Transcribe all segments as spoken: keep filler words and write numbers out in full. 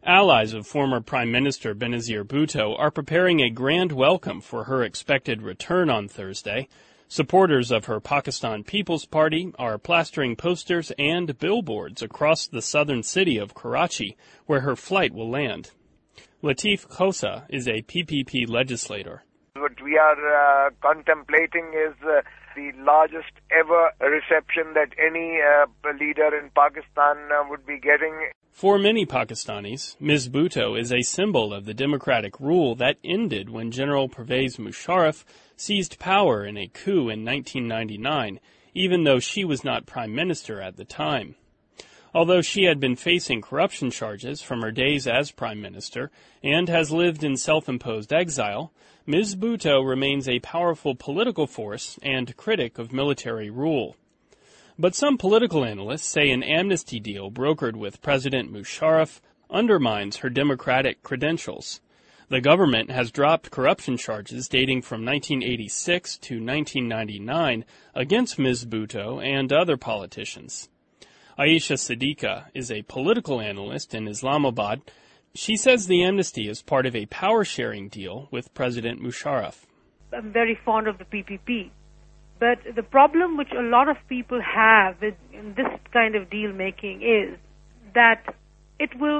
Allies of former Prime Minister Benazir Bhutto are preparing a grand welcome for her expected return on Thursday. Supporters of her Pakistan People's Party are plastering posters and billboards across the southern city of Karachi, where her flight will land. Latif Khosa is a P P P legislator. What we are uh, contemplating is uh, the largest ever reception that any uh, leader in Pakistan uh, would be getting. For many Pakistanis, Miz Bhutto is a symbol of the democratic rule that ended when General Pervez Musharraf seized power in a coup in nineteen ninety-nine, even though she was not prime minister at the time. Although she had been facing corruption charges from her days as prime minister and has lived in self-imposed exile, Miz Bhutto remains a powerful political force and critic of military rule. But some political analysts say an amnesty deal brokered with President Musharraf undermines her democratic credentials. The government has dropped corruption charges dating from nineteen eighty-six to nineteen ninety-nine against Miz Bhutto and other politicians. Aisha Siddiqa is a political analyst in Islamabad. She says the amnesty is part of a power-sharing deal with President Musharraf. I'm very fond of the P P P. But the problem which a lot of people have with in this kind of deal-making is that it will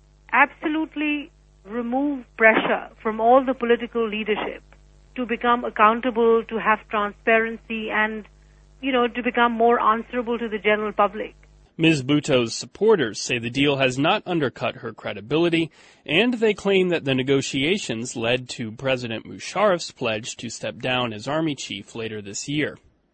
absolutely remove pressure from all the political leadership to become accountable, to have transparency, and, you know, to become more answerable to the general public. Miz Bhutto's supporters say the deal has not undercut her credibility, and they claim that the negotiations led to President Musharraf's pledge to step down as army chief later this year.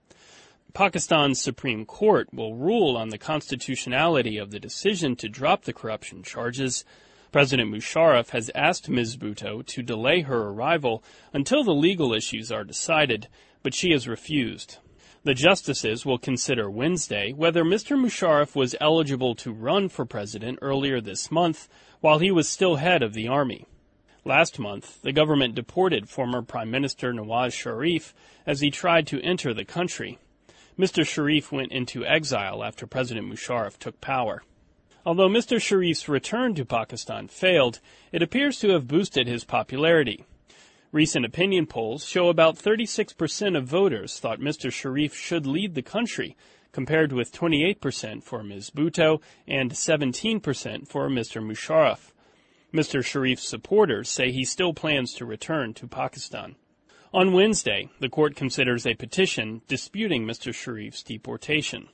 Pakistan's Supreme Court will rule on the constitutionality of the decision to drop the corruption charges. President Musharraf has asked Miz Bhutto to delay her arrival until the legal issues are decided, but she has refused. The justices will consider Wednesday whether Mister Musharraf was eligible to run for president earlier this month while he was still head of the army. Last month, the government deported former Prime Minister Nawaz Sharif as he tried to enter the country. Mister Sharif went into exile after President Musharraf took power. Although Mister Sharif's return to Pakistan failed, it appears to have boosted his popularity. Recent opinion polls show about thirty-six percent of voters thought Mister Sharif should lead the country, compared with twenty-eight percent for Miz Bhutto and seventeen percent for Mister Musharraf. Mister Sharif's supporters say he still plans to return to Pakistan. On Wednesday, the court considers a petition disputing Mister Sharif's deportation.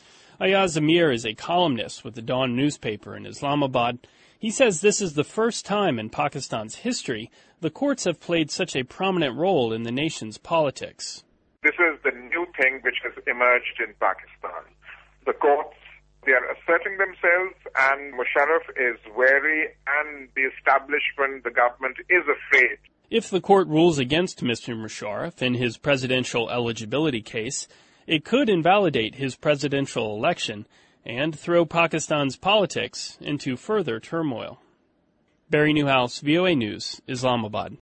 Ayaz Amir is a columnist with the Dawn newspaper in Islamabad. He says this is the first time in Pakistan's history the courts have played such a prominent role in the nation's politics. This is the new thing which has emerged in Pakistan. The courts, they are asserting themselves, and Musharraf is wary, and the establishment, the government, is afraid. If the court rules against Mister Musharraf in his presidential eligibility case, it could invalidate his presidential election and throw Pakistan's politics into further turmoil. Barry Newhouse, V O A News, Islamabad.